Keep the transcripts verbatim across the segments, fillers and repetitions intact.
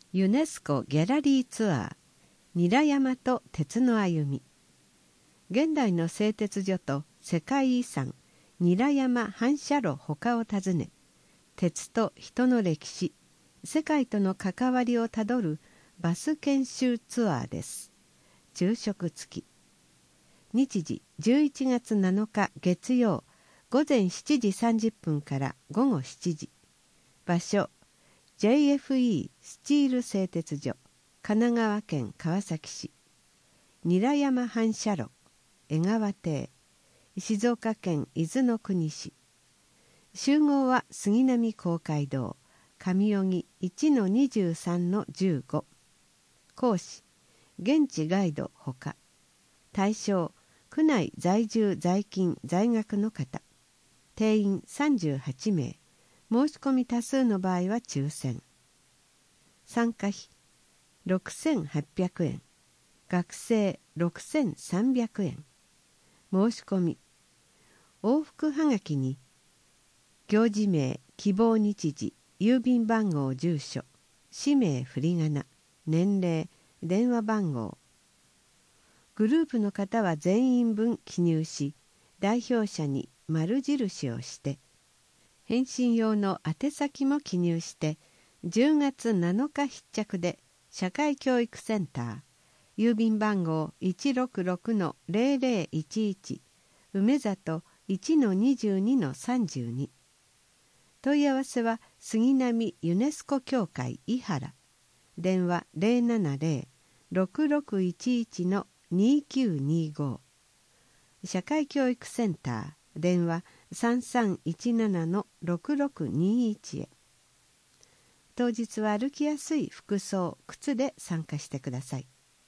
ユネスコギャラリーツアー韮山と鉄の歩み。現代の製鉄所と世界遺産韮山反射炉他を訪ね、鉄と人の歴史、世界との関わりをたどるバス研修ツアーです。昼食付き。日時じゅういちがつなのか月曜午前しちじさんじゅっぷんからごごしちじ。場所 ジェイエフイー スチール製鉄所、神奈川県川崎市。韮山反射炉江川邸、静岡県伊豆の国市。集合は杉並公会堂上荻 いちのにじゅうさんのじゅうご。講師現地ガイドほか。対象区内在住在勤在学の方。定員さんじゅうはちめい。申し込み多数の場合は抽選。参加費ろくせんはっぴゃくえん、学生ろくせんさんびゃくえん。申し込み往復はがきに行事名、希望日時、郵便番号、住所、氏名、振り仮名、年齢、電話番号。グループの方は全員分記入し、代表者に丸印をして返信用の宛先も記入してじゅうがつなのか必着で社会教育センター郵便番号 いちろくろくのぜろぜろいちいち 梅里 いちのにじゅうにのさんじゅうに。問い合わせは杉並ユネスコ協会伊原、電話 ゼロななゼロ ろくろくいちいちのにきゅうにご。社会教育センター電話 さんさんいちななのろくろくにいち へ。当日は歩きやすい服装、靴で参加してください。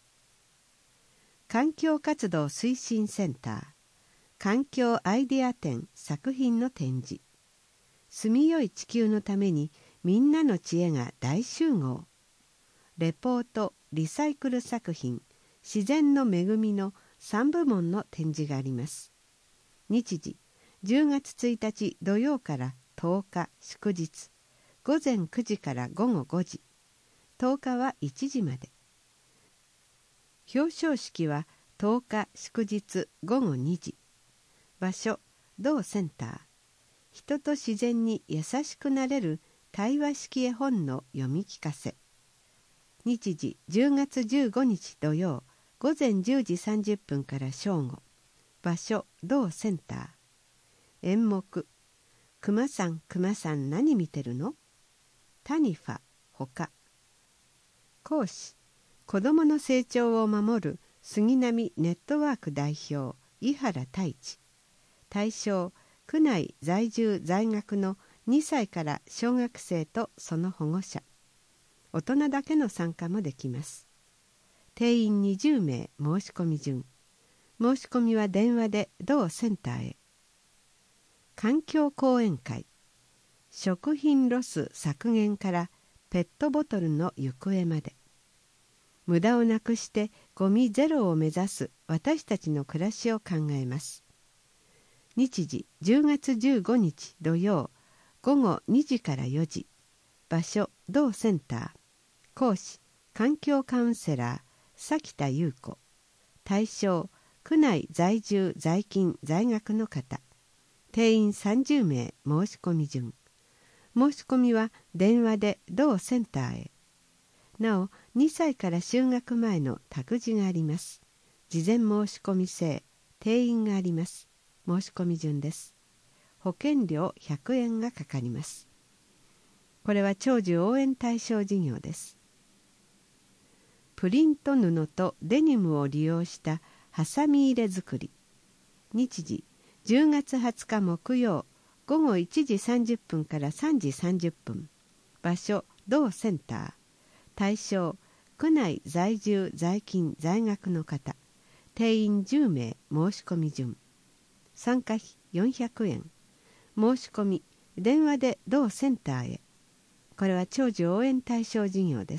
環境活動推進センター環境アイデア展作品の展示。住みよい地球のためにみんなの知恵が大集合。レポート、リサイクル作品、自然の恵みのさんぶもんの展示があります。日時じゅうがつついたち土曜からとおか祝日、午前くじからごごごじ、とおかはいちじまで。表彰式はとおか祝日ごごにじ。場所同センター。人と自然に優しくなれる対話式絵本の読み聞かせ。日時じゅうがつじゅうごにち土曜午前じゅうじさんじゅっぷんから正午。場所同センター。演目くまさんくまさん何見てるの、タニファほか。講師子どもの成長を守る杉並ネットワーク代表伊原太一。対象区内在住在学のにさいから小学生とその保護者。大人だけの参加もできます。定員にじゅうめい。申し込み順。申し込みは電話で同センターへ。環境講演会。食品ロス削減からペットボトルの行方まで。無駄をなくしてゴミゼロを目指す私たちの暮らしを考えます。日時じゅうがつじゅうごにち土曜ごごにじからよじ。場所同センター。講師環境カウンセラー崎田優子。対象区内在住在勤在学の方。定員さんじゅうめい。申し込み順。申し込みは電話で同センターへ。なおにさいから就学前の託児があります。事前申し込み制。定員があります。申し込み順です。保険料ひゃくえんがかかります。これは長寿応援対象事業です。プリント布とデニムを利用したハサミ入れ作り。日時じゅうがつはつか木曜ごごいちじさんじゅっぷんからさんじさんじゅっぷん。場所同センター。対象区内在住在勤在学の方。定員じゅうめい。申し込み順。参加費よんひゃくえん。申し込み電話で同センターへ。これは長寿応援対象事業です。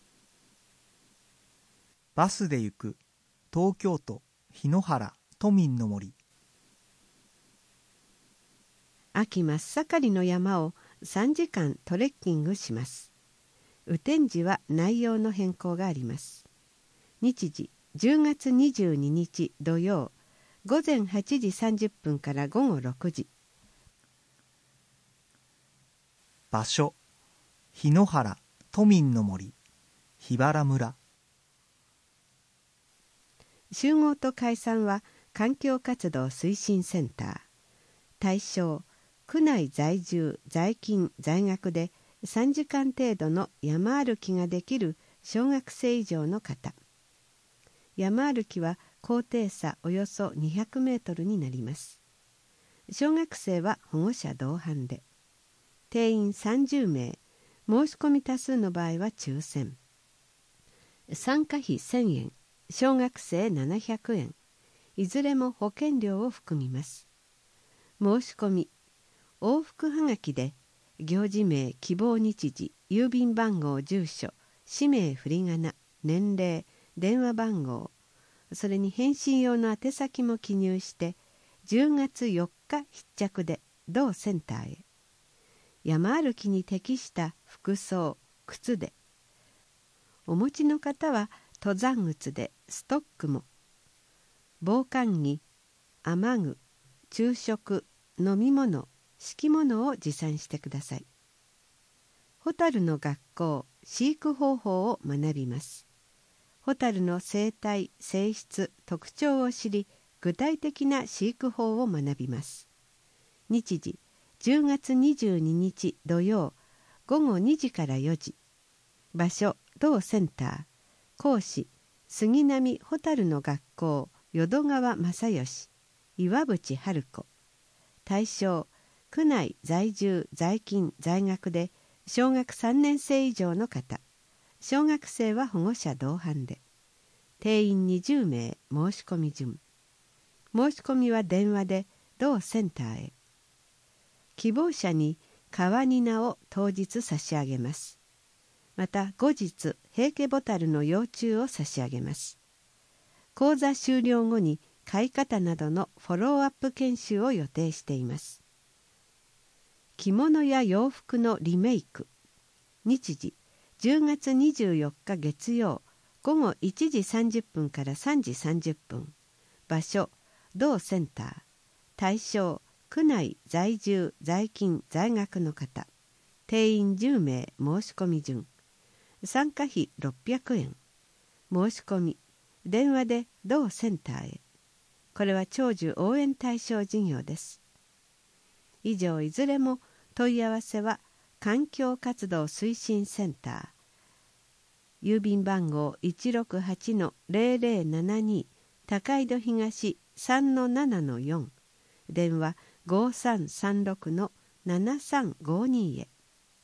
バスで行く東京都檜原都民の森。 秋真っ盛りの山をさんじかんトレッキングします。 雨天時は内容の変更があります。日時じゅうがつにじゅうににち土曜、午前はちじさんじゅっぷんから午後ろくじ。 場所、檜原都民の森桧原村。 集合と解散は環境活動推進センター。対象、区内在住在勤在学でさんじかん程度の山歩きができる小学生以上の方。山歩きは高低差およそにひゃくメートルになります。小学生は保護者同伴で、定員さんじゅうめい、申し込み多数の場合は抽選。参加費せんえん、小学生ななひゃくえん、いずれも保険料を含みます。申し込み、往復はがきで行事名、希望日時、郵便番号、住所、氏名、振り仮名、年齢、電話番号、それに返信用の宛先も記入してじゅうがつよっか必着で同センターへ。山歩きに適した服装、靴で、お持ちの方は登山靴でストックも、防寒着、雨具、昼食、飲み物、敷物を持参してください。ホタルの学校、飼育方法を学びます。ホタルの生態、性質、特徴を知り、具体的な飼育法を学びます。日時じゅうがつにじゅうににち土曜、午後にじからよじ。場所、同センター。講師、杉並ホタルの学校淀川正義、岩渕春子。対象、区内在住在勤在学で小学さんねんせい以上の方。小学生は保護者同伴で、定員にじゅうめい、申し込み順。申し込みは電話で同センターへ。希望者に川ニナを当日差し上げます。また後日平家ボタルの幼虫を差し上げます。講座終了後に飼い方などのフォローアップ研修を予定しています。着物や洋服のリメイク。日時じゅうがつにじゅうよっか月曜、午後いちじさんじゅっぷんからさんじさんじゅっぷん。場所、同センター。対象、区内在住在勤在学の方。定員じゅうめい、申し込み順。参加費ろっぴゃくえん。申し込み、電話で同センターへ。これは長寿応援対象事業です。以上いずれも問い合わせは環境活動推進センター、郵便番号 いちろくはちのぜろぜろななに 高井戸東 さんのななのよん、電話 ごさんさんろくのななさんごに へ。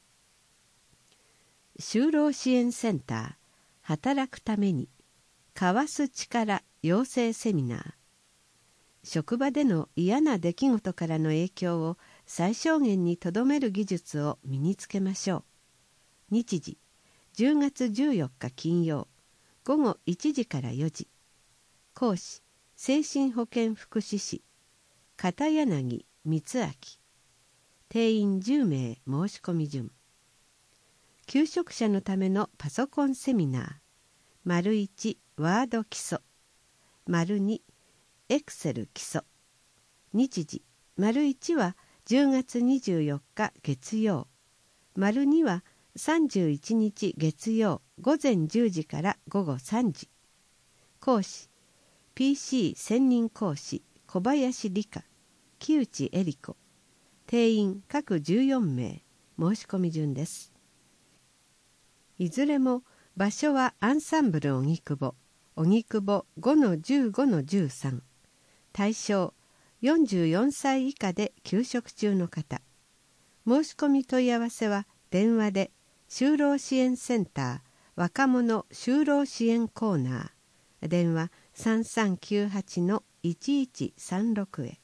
就労支援センター、働くためにかわす力養成セミナー。職場での嫌な出来事からの影響を最小限にとどめる技術を身につけましょう。日時じゅうがつじゅうよっか金曜、午後いちじからよじ。講師、精神保健福祉士片柳光明。定員じゅうめい、申し込み順。求職者のためのパソコンセミナー。丸いちワード基礎、丸にエクセル基礎。日時丸いちはじゅうがつにじゅうよっか月曜、丸にはさんじゅういちにち月曜午前じゅうじから午後さんじ。講師、ピーシー 専任講師小林理香、木内恵理子。定員各じゅうよんめい、申し込み順です。いずれも場所はアンサンブル荻窪、荻窪 ごのじゅうごのじゅうさん。対象、よんじゅうよんさい以下で休職中の方。申し込み問い合わせは電話で就労支援センター若者就労支援コーナー、電話さんさんきゅうはちのいちいちさんろくへ。